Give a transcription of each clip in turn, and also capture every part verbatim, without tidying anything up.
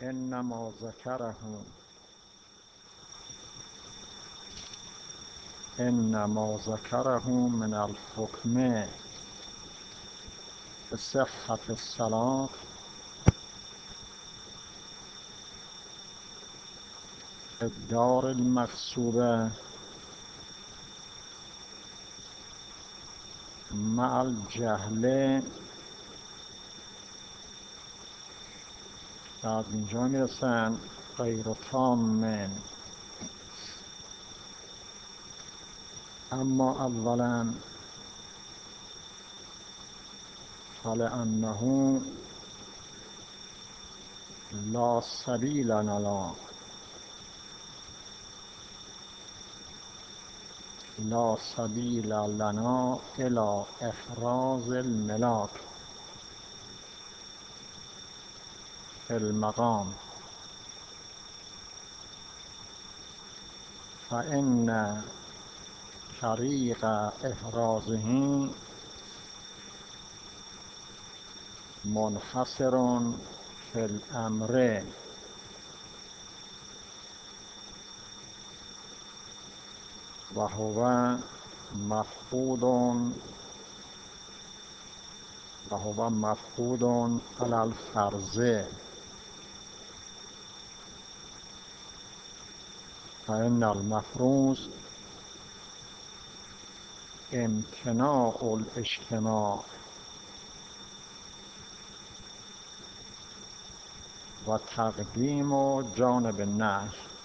انما ذکره انما ذکره من الحکم به صحت الصلاة الدار المغصوبه مع الجهل. بعد اینجا میرسن غیر تام. اما اولا فلأنه لا سبیل لنا لا سبیل لنا الى افراز الملاک فی المقام فإن طریق افرازه منحصر فی الامر و هو مفقود و هو مفقود علی الفرض. فإن المفروض امتناع الاجتماع و تقدیم جانب النهی.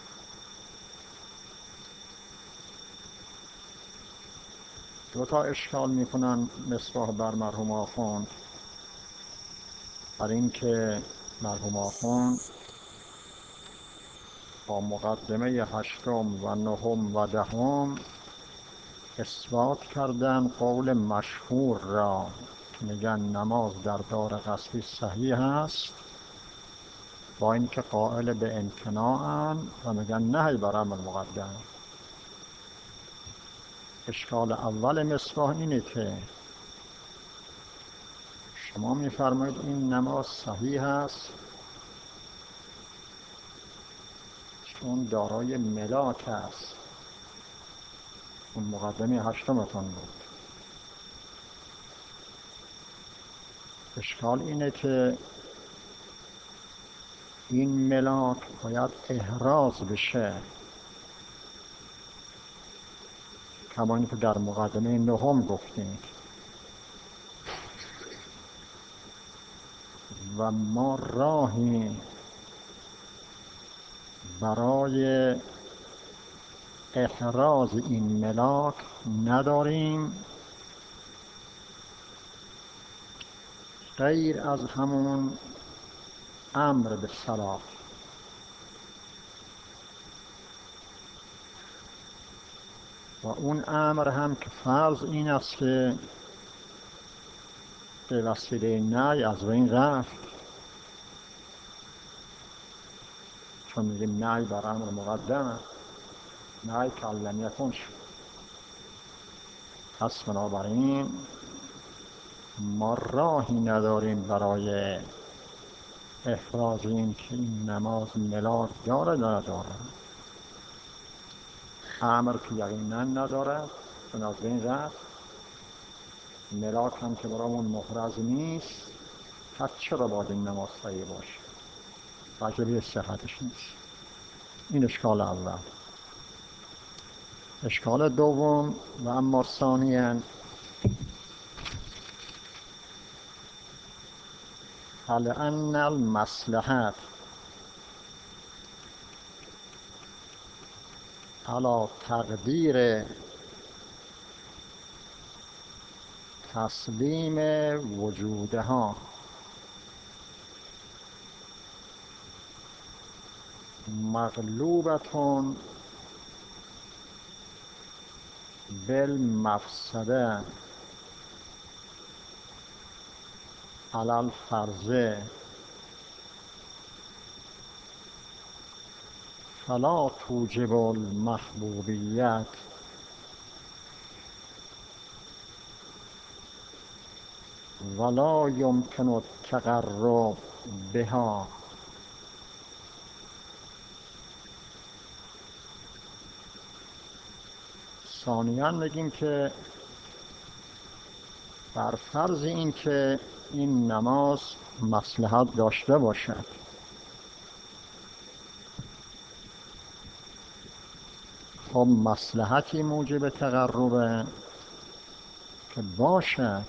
دو تا اشکال میکنن مصباح بر مرحوم آخوند، بر اینکه مرحوم آخوند با مقدمه هشتم و نهم و دهم اثبات کردن قول مشهور را که میگن نماز در دار قصدی صحیح است، با اینکه قائل به امتناعن و میگن نهی بر امر مقدم. اشکال اول مصباح اینه که شما میفرمایید این نماز صحیح است چون دارای ملاک است. اون مقدمه هشتمتون بود. اشکال اینه که این ملاک باید احراز بشه، کما اینکه در مقدمه نهم گفتیم و ما راهی برای احراز این ملاک نداریم غیر از همون امر به صلاة. و اون امر هم که فرض این است که به وسیله نهی از بین رفت، چون میگیم نهی بر امر مقدم، نهی که لم یکن شد. پس بنابراین ما راهی نداریم برای افراز این که این نماز ملاک داره نداره. امر که یقینا نداره چون از بین رفت، ملاک هم که برامون محرز نیست، پس چرا باید این نماز صحیح باشه؟ واجبی صحتش نیست. این اشکال اول. اشکال دوم و اما ثانیاً فلأن المصلحة علی تقدیر تسلیم وجودها مغلوبتون بالمفسده علی الفرض فلا توجب المحبوبیت ولا يمكن التقرب بها ثانیاً بگیم که بر فرض این که این نماز مصلحت داشته باشد، خب مصلحتی موجب تقربه که باشد،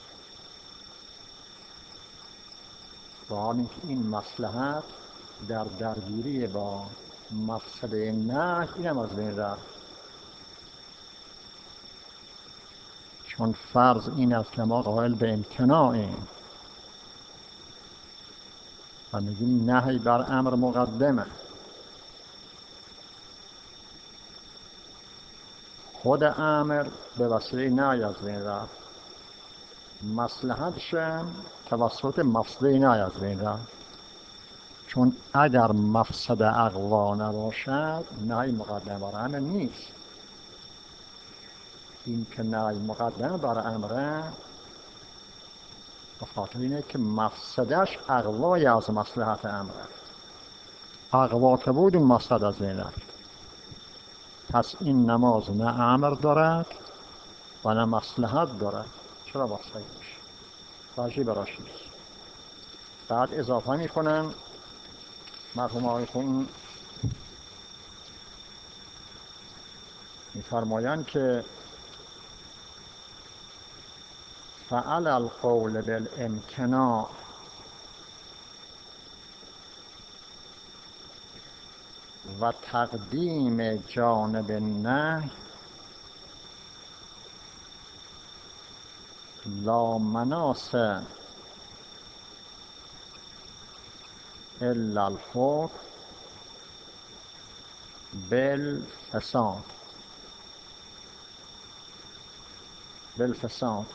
با حال اینکه این مصلحت در درگیری با مفسده نهی اینم از بین رفت. چون فرض این است که ما قائل به امتناعیم و میگیم نهی بر امر مقدمه، خود امر به وسیله نهی از بین رفت، مصلحتش توسط مفسده نهی از بین رفت. چون اگر مفسده اقوا نباشد نهی مقدم بر امر نیست. این که نهی مقدم بر امره به خاطر اینه که مفسدش اقوای از مصلحت امره، اقوا که بود این مفسده از بین رفت. پس این نماز نه امر دارد و نه مصلحت دارد. چرا باید صحیح باشه؟ واجی براش نیست. بعد اضافه میکنن مرحوم آقای خون میفرمایند که فعل القول بالامتناع و تقدیم جانب النهی لا مناص الا الحکم بالفساد بالفساد.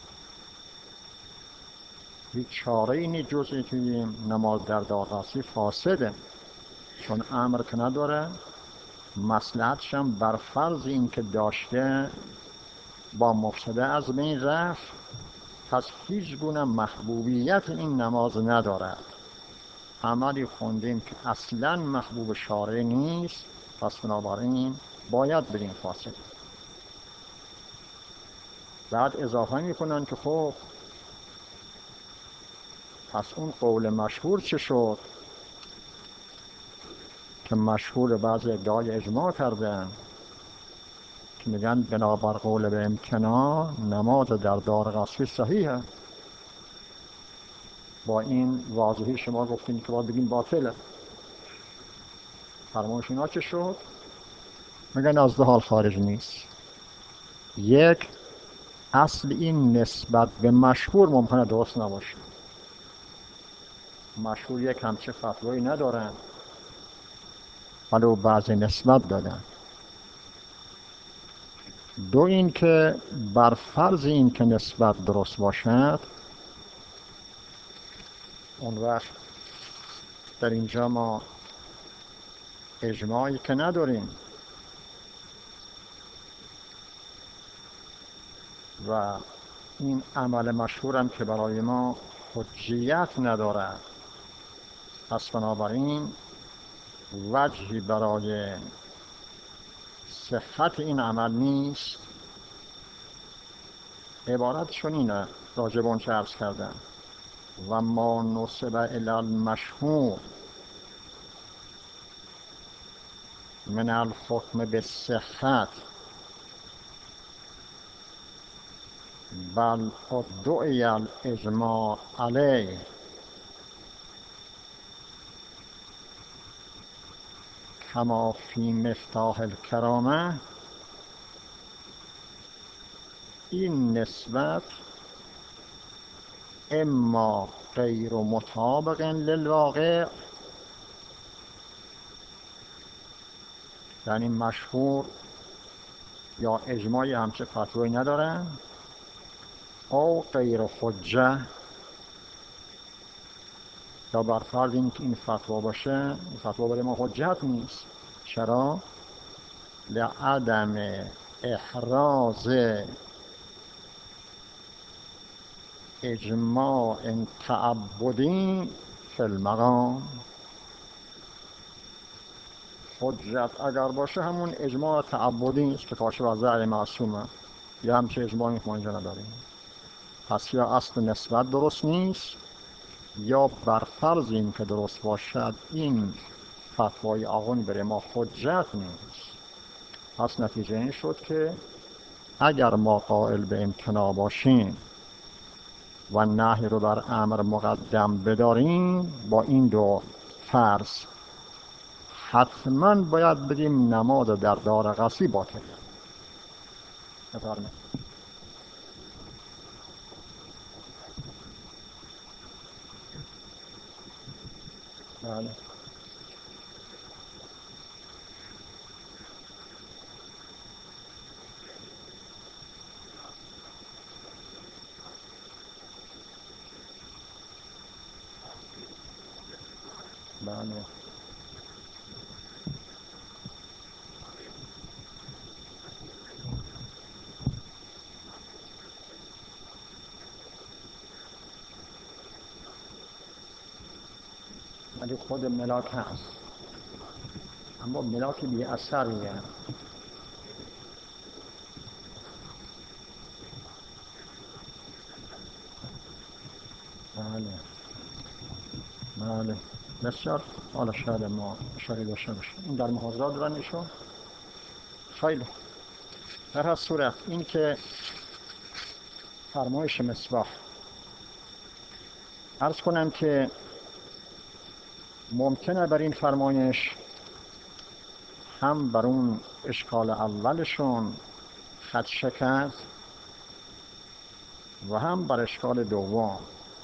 هیچ چاره ای نیست جز اینکه نماز در دارقصی فاسده، چون امر که نداره، مصلحتش هم بر فرض این که داشته با مفسده از بین رفت، پس هیچ گونه محبوبیت این نماز ندارد. عملی خوندیم که اصلا محبوب شارع نیست، پس بنابراین باید بریم فاسد. بعد اضافه میکنن که خب پس اون قول مشهور چه شد که مشهور بعض ادعای اجماع کردن که میگن بنابر قول به امتناع نماز در دارقصی صحیحه. با این واضحی شما گفتین که باید بگیم باطله. فرمایش اینا چه شد؟ میگن از دو حال خارج نیست. یک، اصل این نسبت به مشهور ممکنه درست نباشه. مشهور یک همچه فتوایی ندارن ولو بعضی نسبت دادن. دو، این که بر فرض این که نسبت درست باشد، اون وقت در اینجا ما اجماعی که نداریم و این عمل مشهورم که برای ما حجیت ندارد، پس بنابراین وجهی برای صحت این عمل نیست. عبارتشون اینه راجب اون چه عرض کردم: و ما نصب الی المشهور من الحکم بالصحت بل ادعی الاجماع علیه کما فی مفتاح الکرامه، این نسبت اما غیر مطابق للواقع، یعنی مشهور یا اجماعی همچه فتوایی ندارن، او غیر حجه، یا بر فرض این که این فتوا باشه، این فتوا برای ما حجت نیست. چرا؟ لعدم احراز اجماع تعبدی فی المقام. حجت اگر باشه همون اجماع تعبدی نیست که کاشف از رأی معصومه، یا همچه اجماعی ما اینجا نداریم. پس یا اصل نسبت درست نیست، یا بر فرض این که درست باشد این فتوای آقایی بر ما حجت نیست. پس نتیجه این شد که اگر ما قائل به امتناع باشیم و نهی رو بر امر مقدم بداریم، با این دو فرض حتما باید بگیم نماز در دار غصبی باطل. بفرمایید. بله. بله. ولی خود ملاک هست، اما ملاک بی اثریه. بله. بله. بسیار. حالا شاید ما اشاره داشته باشیم این در محاضرات دارن ایشون. خیلی در هر صورت این که فرمایش مصباح، عرض کنم که ممکنه بر این فرمایش هم بر اون اشکال اولشون خط شکست و هم بر اشکال دوم.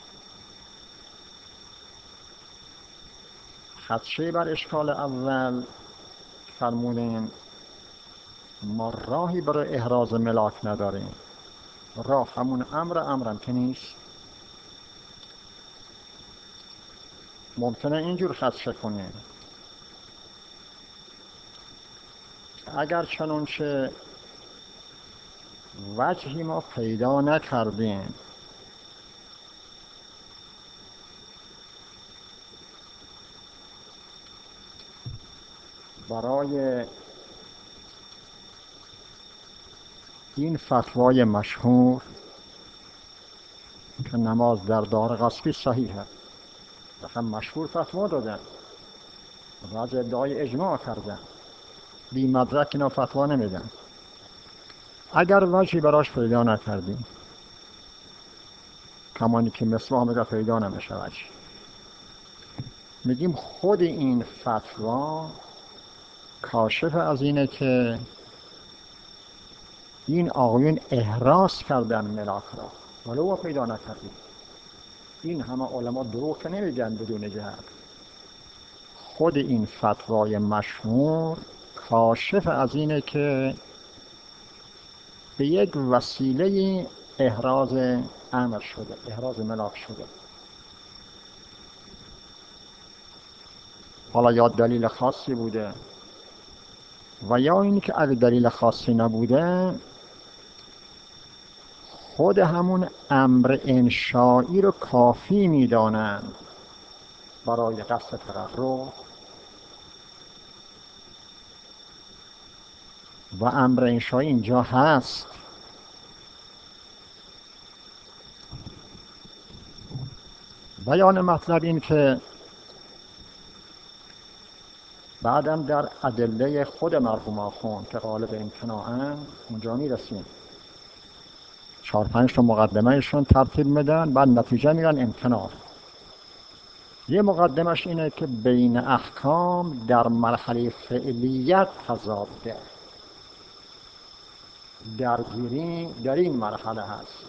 خدشه بر اشکال اول فرمودیم ما راهی برای احراز ملاک نداریم. راه همون امر امرم که نیست. ممکنه اینجور خدشه کنیم اگر چنانچه وجهی ما پیدا نکردیم برای این فتوای مشهور که نماز در دار غصبی صحیحه. مثلا مشهور فتوا دادن و از ادعای اجماع کردن، بی مدرک اینا فتوا نمیدن. اگر وجهی براش پیدا نکردیم، کمانی که مصباح میگه پیدا نمیشه وجه، میگیم خود این فتوا کاشف از اینه که این آقایون احراز کردن ملاک را ولو پیدا نکردیم. این همه علما دروغ که نمیگن بدون جهت. خود این فتوای مشهور کاشف از اینه که به یک وسیله احراز امر شده، احراز ملاک شده. حالا یا دلیل خاصی بوده و یا اینی که اگه دلیل خاصی نبوده خود همون امر انشائی رو کافی میدانند برای قصد تقرب و امر انشائی اینجا هست. بیان مطلب این که بعدم در ادله خود مرحوم آخوند که غالب امتناعن اونجا میرسیم، چهار پنج تا مقدمهشون ترتیب میدن، بعد نتیجه میگن امتناع. یه مقدمش اینه که بین احکام در مرحله فعلیت تضاده، درگیری در این مرحله هست.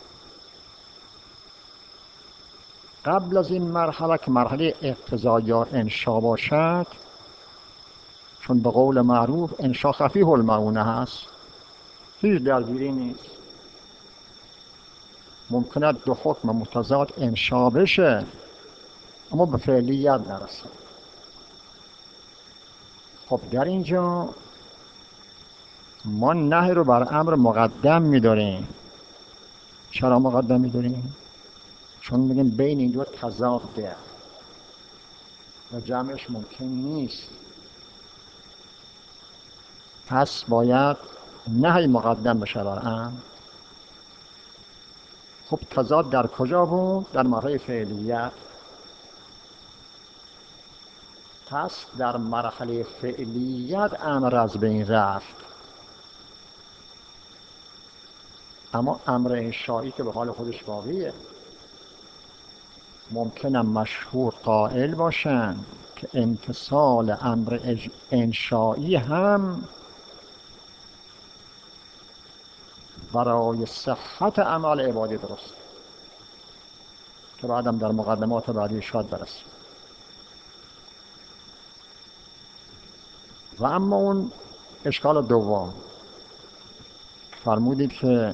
قبل از این مرحله که مرحله اقتضا یا انشا باشد، چون به قول معروف انشا خفیه المعونه هست، هیچ درگیری نیست. ممکنه دو حکم متضاد انشا بشه اما به فعلیت نرسه. خب در اینجا ما نهی رو بر امر مقدم می‌داریم. چرا مقدم می‌داریم؟ چون میگیم بین این دو تضاده و جمعش ممکن نیست. پس باید نهی مقدم بشه بر امر. خب تضاد در کجا بود؟ در مرحله فعلیت. پس در مرحله فعلیت امر از بین رفت، اما امر انشایی که به حال خودش باقیه. ممکنه مشهور قائل باشن که امتصال امر انشایی هم برای صحت اعمال عبادی درست، که بعدم در مقدمات بعدی شاید برسیم. و اما اون اشکال دوم، فرمودید که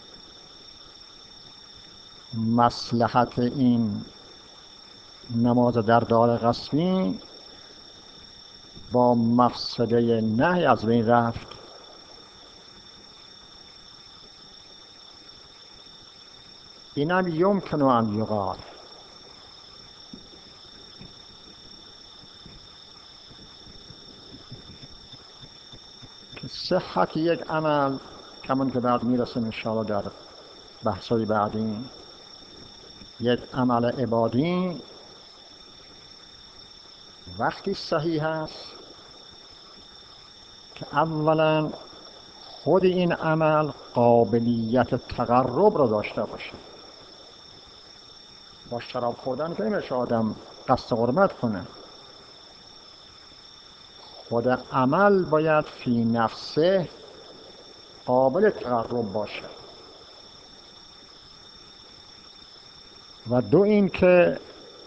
مصلحت این نماز در دار قسمی با مفسده نهی از بین رفت. اینم یمکن ان یقال، که صحت یک عمل کمان که بعد میرسیم انشاءالله در بحثای بعدی، یک عمل عبادی وقتی صحیح است که اولا خود این عمل قابلیت تقرب را داشته باشه. با شراب خوردن که نمیشه آدم قصد قربت کنه، خود عمل باید فی نفسه قابل تقرب باشه. و دو این که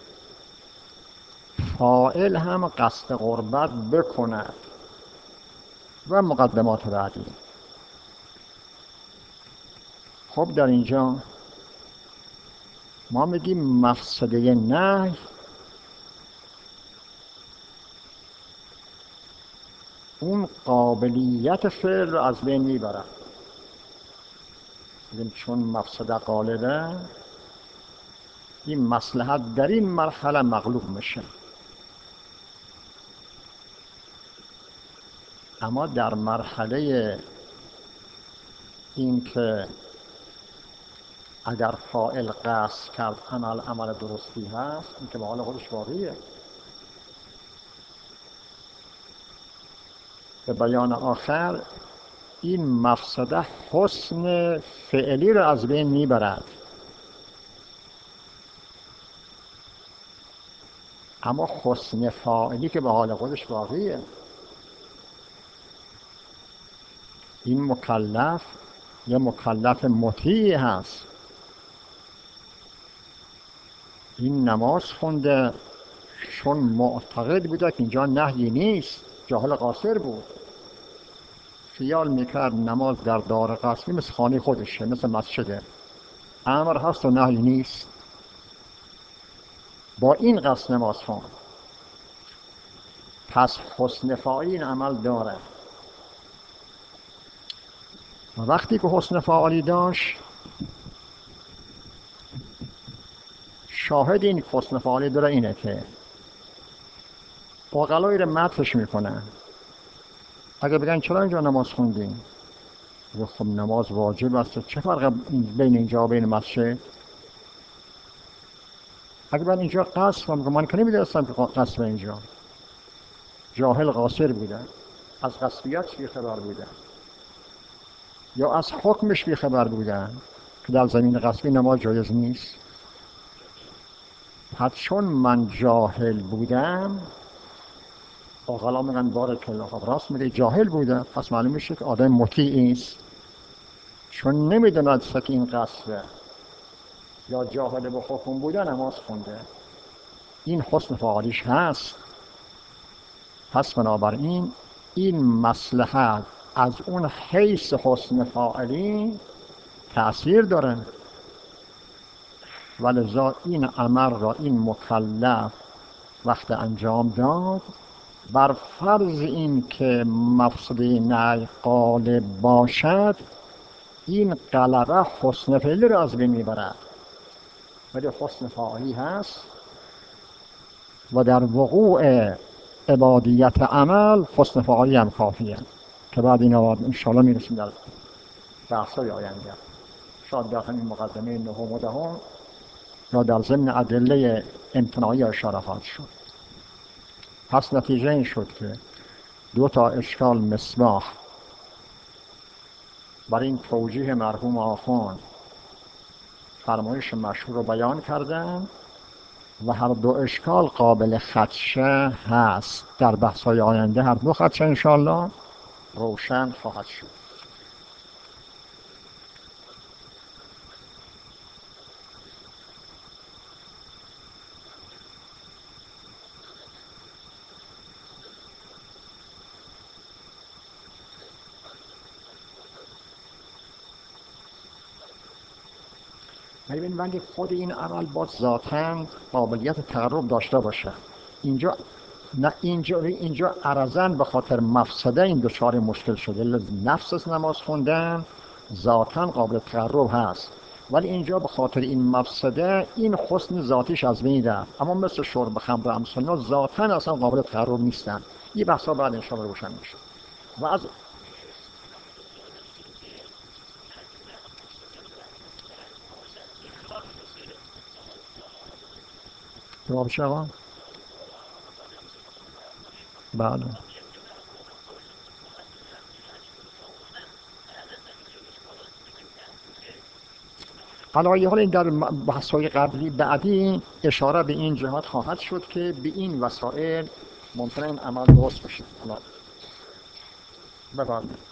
فاعل هم قصد قربت بکند و مقدمات بعدی. خب در اینجا ما میگیم مفسده نهی اون قابلیت فعل رو از بین میبرد. چون مفسده غالبه، این مصلحت در این مرحله مغلوب میشه. اما در مرحله این که اگر فاعل قصد کرد عمل عمل درستی هست، این که به حال خودش باقیه. به بیان آخر این مفسده حسن فعلی رو از بین میبرد، اما حسن فاعلی که به حال خودش باقیه. این مکلف یه مکلف مطیع هست، این نماز خونده چون معتقد بوده که اینجا نهی نیست، جاهل قاصر بود، خیال میکرد نماز در دار قسمی مثل خانه خودشه، مثل مسجده، امر هست و نهی نیست. با این قصد نماز خوند، پس حسن فاعلی این عمل داره. و وقتی که حسن فاعلی داشت، شاهد این حسن فاعلی داره اینه که عقلایی رو مدحش میکنن. اگه بگن چرا اینجا نماز خوندین؟ خب نماز واجب است، چه فرق بین اینجا و بین مسجد؟ اگه من اینجا قصد کنم، من که نمیدونستم که قصد به اینجا، جاهل قاصر بودن، از قصدیت بی خبر بودن یا از حکمش بی خبر بودن که در زمین قصبی نماز جایز نیست. پس چون من جاهل بودم، آقلا میگن بارک الله، خب راست میگه جاهل بودم، پس معلوم میشه که آدم مطیع است، چون نمیدوند که این قصده یا جاهل به حکم بودن نماز خونده. این حسن فاعلیش هست. پس بنابراین این مصلحت از اون حیث حسن فاعلی تأثیر داره، ولذا این عمل را این مکلف وقت انجام داد، بر فرض این که مفسده نهی غالب باشد، این غلبه حسن فعلی را از بین میبرد. ولی حسن فاعلی هست و در وقوع عبادیت عمل حسن فاعلی هم کافیه. که بعد این آواد انشاءالله میرسیم در بحث‌های آینده، شاید در همین مقدمه نهم و دهم یا در ضمن ادله امتناعی اشاره خواهد شد. پس نتیجه این شد که دو تا اشکال مصباح برای این توجیه مرحوم آخوند فرمایش مشهور رو بیان کردن و هر دو اشکال قابل خدشه هست. در بحث‌های آینده هر دو خدشه انشاءالله روشن خواهد شد. ببین ولی خود این عمل باز ذاتاً قابلیت تقرب داشته باشه. اینجا نه، اینجا اینجا عرضاً به خاطر مفسده این دچار مشکل شده. نفس از نماز خوندن ذاتاً قابل تقرب هست، ولی اینجا به خاطر این مفسده این حسن ذاتیش از بین رفت. اما مثل شرب خمر و امثال اینا ذاتاً اصلا قابل تقرب نیستن. این بحثا بعد ان شاء الله روشن میشه. و از جواب شما بله. علاوه حال این در بحث‌های قبلی بعدی اشاره به این جهات خواهد شد که به این وسایل ممکنه این عمل درست بشه. بفرمایید.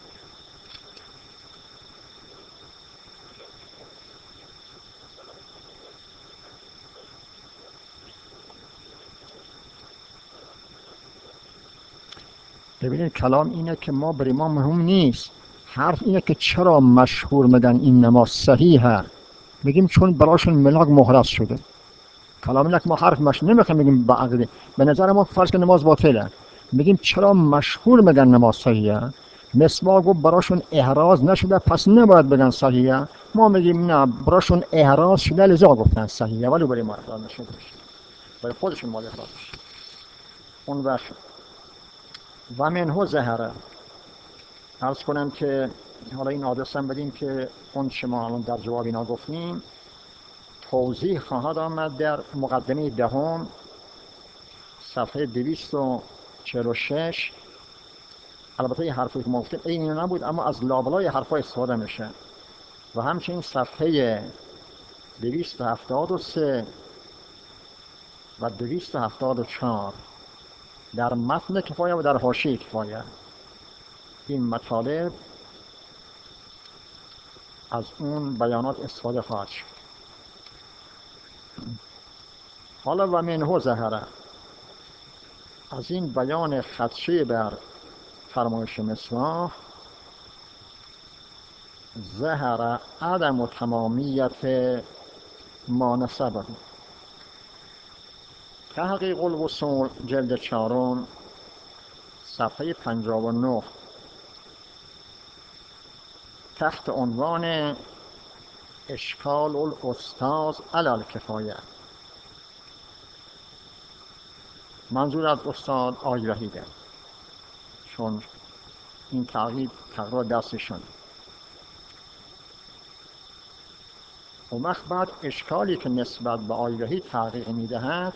ببینید کلام اینه که ما برای ما مهم نیست، حرف اینه که چرا مشهور میگن این نماز صحیحه. میگیم چون براشون ملاک مهرس شده. کلام اینه که ما حرف مش نمیخوایم بگیم با عقلی، به نظر ما فرض که نماز باطله. میگیم چرا مشهور میگن نماز صحیحه. مسواک گفت براشون احراز نشده پس نباید بگن صحیحه. ما میگیم نه، براشون احراز شده لذا گفتن صحیحه، ولی برای ما احراز نشده، برای خودشون مال احراز شده. اون وقت و منه ظهره. عرض کنم که حالا این آدرس هم بدیم که اون شما الان در جواب اینا گفتیم توضیح خواهد آمد در مقدمه دهم صفحه دویست و چهل و شش. البته این حرفی که ما گفتیم این نبود، اما از لابلای حرفا استفاده میشه. و همچنین صفحه دویست و هفتاد و سه و دویست و هفتاد و چهار در متن کفایه و در حاشیه کفایه این مطالب از اون بیانات استفاده خواهد شد. حالا و منه ظهره، از این بیان خدشه بر فرمایش مصباح ظهر عدم و تمامیت ما نسبه. تحقیق الوصول جلد چهارم صفحه پنجاه و نه تحت عنوان اشکال الاستاذ علی الکفایه. منظور از استاد آقای وحیده، چون این تغییر تقریبا دستشون. اون وقت بعد اشکالی که نسبت به آقای وحید تحقیق میدهد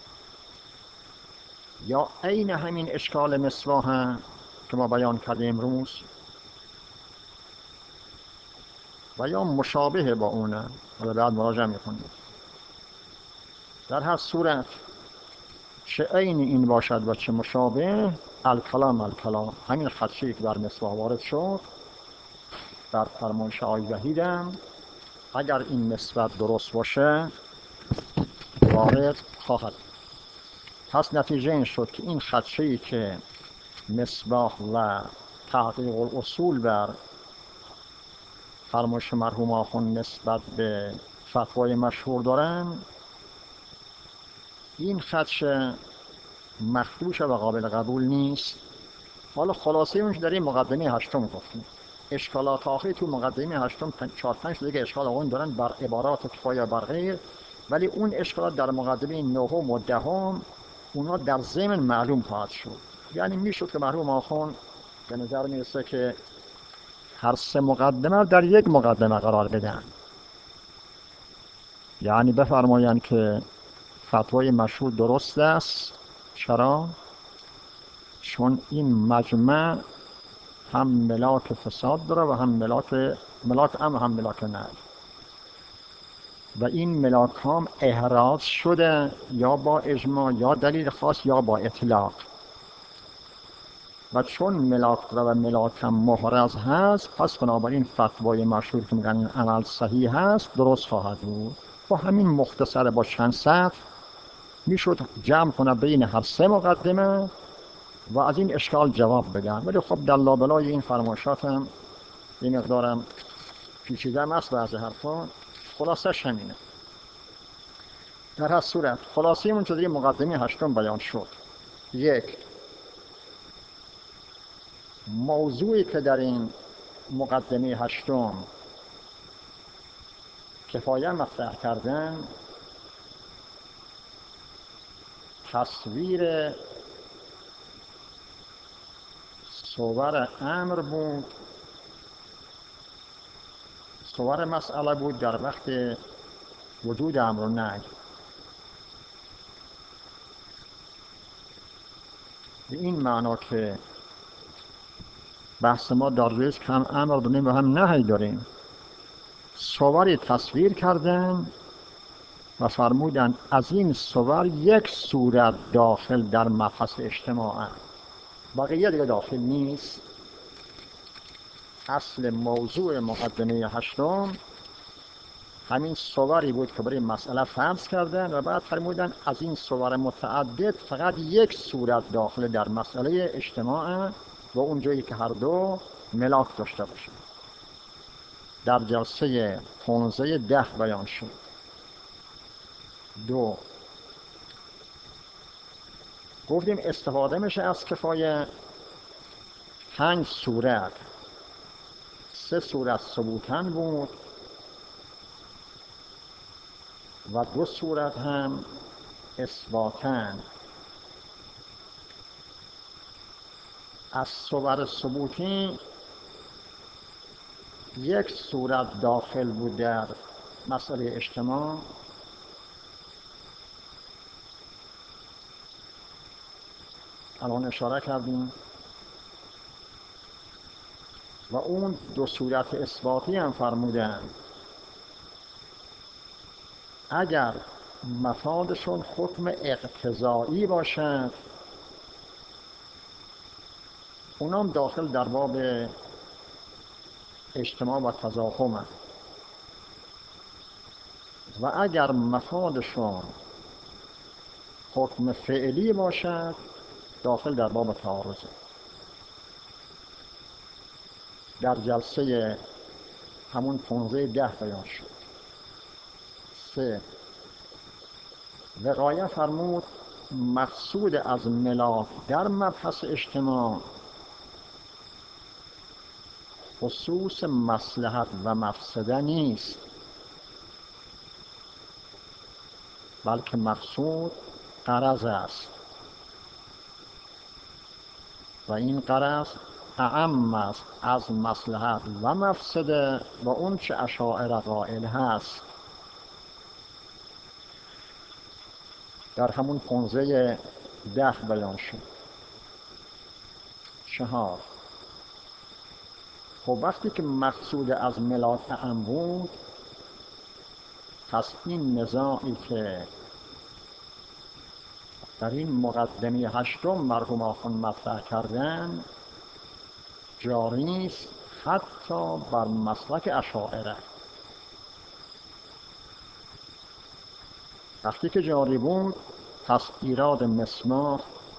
یا عین همین اشکال مصباح که ما بیان کردیم امروز و یا مشابه با اونه و بعد مراجعه میکنیم. در هر صورت چه عین این باشد و چه مشابه، الکلام الکلام، همین خدشه‌ای که بر مصباح وارد شد در فرمایش آقای وحیدم اگر این نسبت درست باشه وارد خواهد. پس نتیجه این شد که این خدشه‌ای که مصباح و تحقیق الاصول بر فرمایش مرحوم آخوند نسبت به فتوای مشهور دارن، این خدشه مخدوشه و قابل قبول نیست. حالا خلاصه اونش در این مقدمه هشتم گفتیم. اشکالات آخری تو مقدمه هشتم چهار پنج دیگه اشکال آخرین دارن بر عبارات کفایه بر غیر، ولی اون اشکالات در مقدمه نهم و دهم اونا در ضمن معلوم خواهد شد. یعنی میشد که مرحوم آخوند به نظر میرسه که هر سه مقدمه در یک مقدمه قرار بدن، یعنی بفرمایند که فتوای مشهور درست است. چرا؟ چون این مجمع هم ملاک فساد داره و هم ملاک ملاک هم هم ملاک نه، و این ملاک هم احراز شده یا با اجماع یا دلیل خاص یا با اطلاق، و چون ملاک داره و ملاک هم محرز هست، پس بنابراین فتوای مشهور که میگن این عمل صحیح هست درست خواهد بود. با همین مختصر با چند سطر میشد جمع کنه بین هر سه مقدمه و از این اشکال جواب بدن. ولی خب در لابلای این فرمایشات هم این مقدارم پیچیده هم است بعضی حرفا. خلاصش همینه. در هر صورت خلاصه اون چیزی مقدمه هشتم بیان شد. یک، موضوعی که در این مقدمه هشتم کفایه مطرح کردن تصویر صور امر بود، صور مسئله بود در وقت وجود امر و نهی. به این معنا که بحث ما در رویست که هم امر داریم و هم نهی داریم. صوری تصویر کردن و فرمودن از این صور یک صورت داخل در مبحث اجتماع، بقیه دیگه داخل نیست. اصل موضوع مقدمه هشتم همین صوری بود که برای مسئله فرض کردن و بعد فرمودن از این صور متعدد فقط یک صورت داخل در مسئله اجتماع و اون جایی که هر دو ملاک داشته باشه. در جلسه پانزده ده بیان شد. دو، گفتیم استفاده میشه از کفایه پنج صورت. سه صورت ثبوتن بود و دو صورت هم اثباتن. از صور ثبوتی یک صورت داخل بود در مسئله اجتماع الان اشاره کردیم، و اون دو صورت اثباتی هم فرمودن اگر مفادشون حکم اقتضایی باشد اونام داخل در باب اجتماع و تضاهم، و اگر مفادشون حکم فعلی باشد داخل در باب تعارض. در جلسه همون پانزده ده بیان شد. سه، وقایه فرمود مقصود از ملاک در مبحث اجتماع خصوص مصلحت و مفسده نیست، بلکه مقصود غرض است و این غرض اعم است از مصلحت و مفسده و اون چه اشاعره قائل هست. در همون پانزده ده بیان شد. چهار، خب وقتی که مقصود از ملاک اعم بود، پس این نزاعی که در این مقدمه هشتم مرحوم آخوند مطرح کردن جاری است حتی بر مسلک اشاعره. وقتی که جاری بود پس ایراد مسمار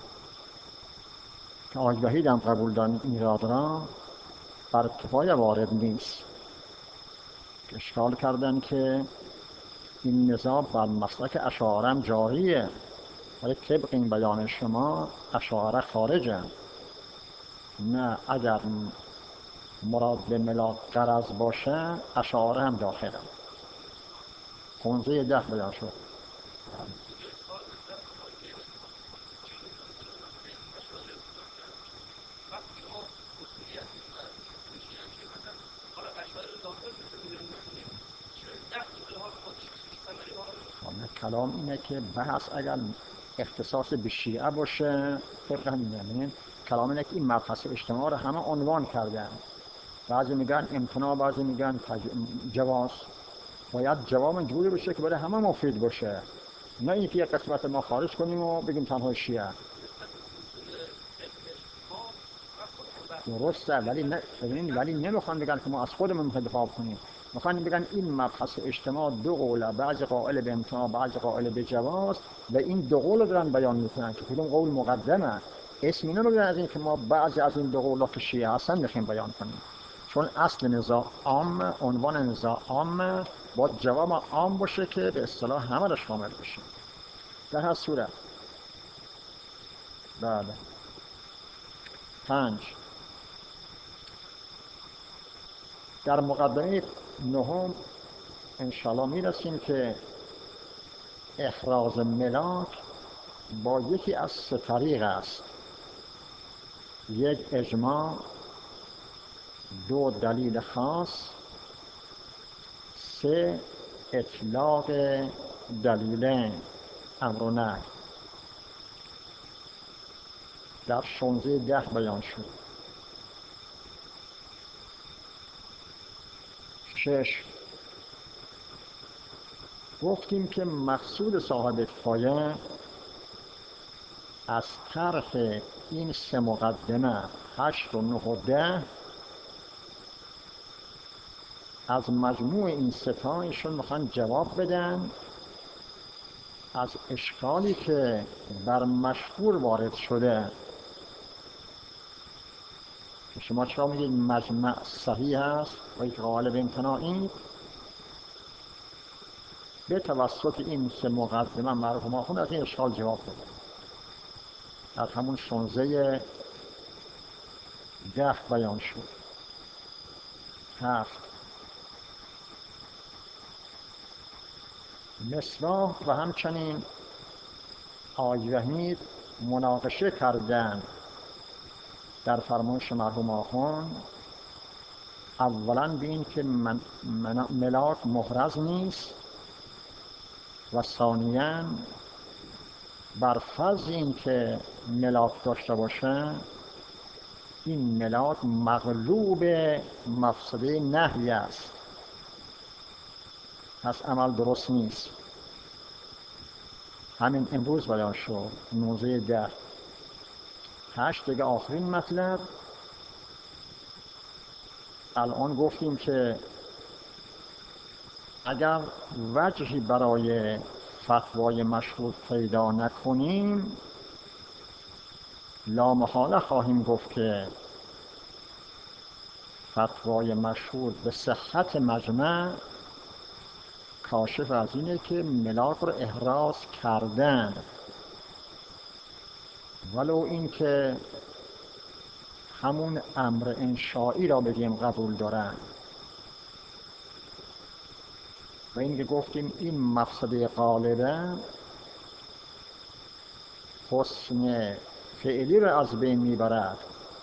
که آج وحید هم قبول دارن ایراد را بر کفایه وارد نیست. اشکال کردن که این نزاع بر مسلک اشاعره هم جاریه، ولی طبق این بیان شما اشاعره خارجه. نه، اگر مراد به ملاک غرض باشه اشاعره هم داخله. پانزده ده بیان شد. کلام اینه که بحث اگر اختصاص به شیعه باشه طبق همین، کلام اینه که این مبحث اجتماع رو همه عنوان کردن. بعضی میگن امتناع، بعضی میگن تج... جواز. باید جواب جوری باشه که برای همه مفید باشه، نه اینکه یک قسمت ما خارج کنیم و بگیم تنها شیعه. درسته، ولی نه، ولی نمیخوان بگن که ما از خودمون میخوایم دفاع کنیم. میخوان بگن این مبحث اجتماع دو قوله، بعضی قائل به امتناع، بعضی قائل به جواز، و این دو قول رو دارن بیان میکنن که کدوم قول مقدمه. اسم اینو بگن از این که ما بعضی از این دو قولا که شیعه هستن میخوایم بیان کنیم، چون اصل نزاع عام، عنوان نزاع عام، با جواب عام باشه که به اصطلاح همه رو شامل بشه. در هر صورت بله. پنج، در مقدمه نهم انشاءالله میرسیم که احراز ملاک با یکی از سه طریق است: یک اجماع، دو دلیل خاص، سه اطلاق دلیلین امر و نهی. در شانزده ده بیان شد. شش، گفتیم که مقصود صاحب کفایه از طرح این سه مقدمه هشت و نه و ده، از مجموع این ستایشون میخوان جواب بدن از اشکالی که بر مشهور وارد شده. شما چرا میگید مجمع صحیح است و یک قائل به امتناعی؟ به توسط این سه مقدمه مرحوم آخوند از این اشکال جواب بده. در همون شانزده ده بیان شد. هفت، مصباح و همچنین آقای وحید مناقشه کردند در فرمایش مرحوم آخوند، اولا به این که من من ملاک محرز نیست، و ثانیاً بر فرض این که ملاک داشته باشه، این ملاک مغلوب مفسده نهی است، پس عمل درست نیست. همین امروز بیان شد. نوزه ده. هشت دیگه آخرین مطلب. الان گفتیم که اگر وجهی برای فتوای مشهور پیدا نکنیم، لامحاله خواهیم گفت که فتوای مشهور به صحت مجمع کاشف از اینه که ملاک رو احراز کردن، ولو این که همون امر انشائی را بگیم قبول دارن. و این که گفتیم این مقصد غالبه حسن فعلی را از بین میبرد،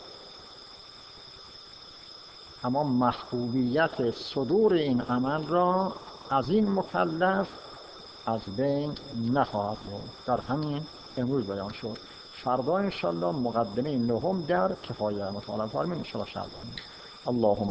اما محبوبیت صدور این عمل را از این مکلف از بین نخواهد بود. در همین امروز بیان شد. فردا انشالله مقدمه نهم در کفایه مطالعه فرمین انشالله شرط کنیم. اللهم